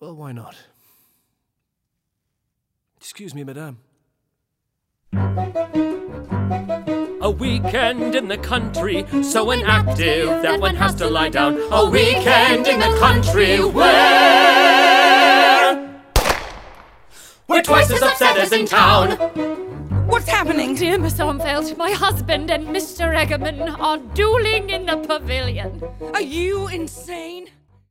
Well, why not? Excuse me, madame. A weekend in the country, so inactive that one has to lie down. A weekend in the country where we're twice as upset as in town. What's happening? Dear Miss Armfeld, my husband and Mr. Eggerman are dueling in the pavilion. Are you insane?